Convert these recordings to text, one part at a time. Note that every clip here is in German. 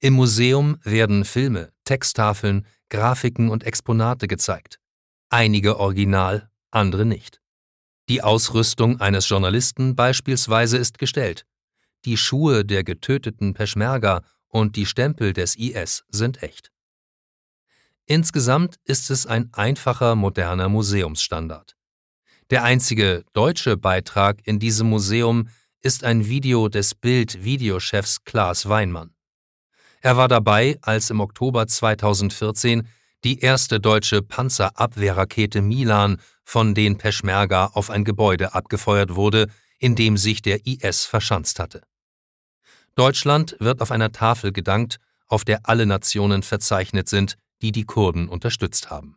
Im Museum werden Filme, Texttafeln, Grafiken und Exponate gezeigt. Einige original, andere nicht. Die Ausrüstung eines Journalisten beispielsweise ist gestellt. Die Schuhe der getöteten Peschmerga und die Stempel des IS sind echt. Insgesamt ist es ein einfacher, moderner Museumsstandard. Der einzige deutsche Beitrag in diesem Museum ist ein Video des Bild-Videochefs Klaas Weinmann. Er war dabei, als im Oktober 2014 die erste deutsche Panzerabwehrrakete Milan von den Peschmerga auf ein Gebäude abgefeuert wurde, in dem sich der IS verschanzt hatte. Deutschland wird auf einer Tafel gedankt, auf der alle Nationen verzeichnet sind, die die Kurden unterstützt haben.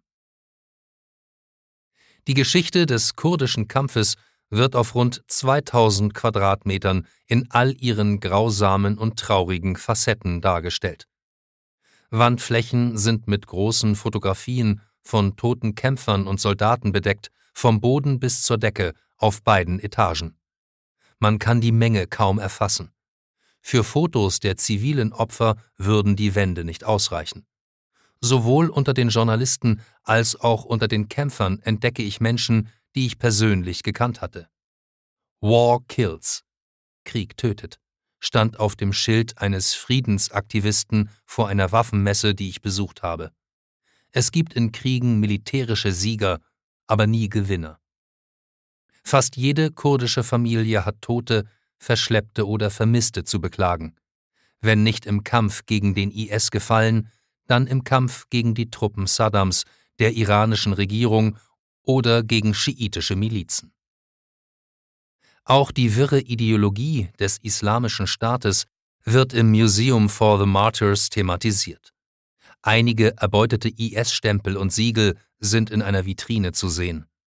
Die Geschichte des kurdischen Kampfes wird auf rund 2000 Quadratmetern in all ihren grausamen und traurigen Facetten dargestellt. Wandflächen sind mit großen Fotografien von toten Kämpfern und Soldaten bedeckt, vom Boden bis zur Decke auf beiden Etagen. Man kann die Menge kaum erfassen. Für Fotos der zivilen Opfer würden die Wände nicht ausreichen. Sowohl unter den Journalisten als auch unter den Kämpfern entdecke ich Menschen, die ich persönlich gekannt hatte. War kills. Krieg tötet, stand auf dem Schild eines Friedensaktivisten vor einer Waffenmesse, die ich besucht habe. Es gibt in Kriegen militärische Sieger, aber nie Gewinner. Fast jede kurdische Familie hat Tote, Verschleppte oder Vermisste zu beklagen. Wenn nicht im Kampf gegen den IS gefallen, dann im Kampf gegen die Truppen Saddams, der iranischen Regierung oder gegen schiitische Milizen. Auch die wirre Ideologie des Islamischen Staates wird im Museum for the Martyrs thematisiert. Einige erbeutete IS-Stempel und Siegel sind in einer Vitrine zu sehen.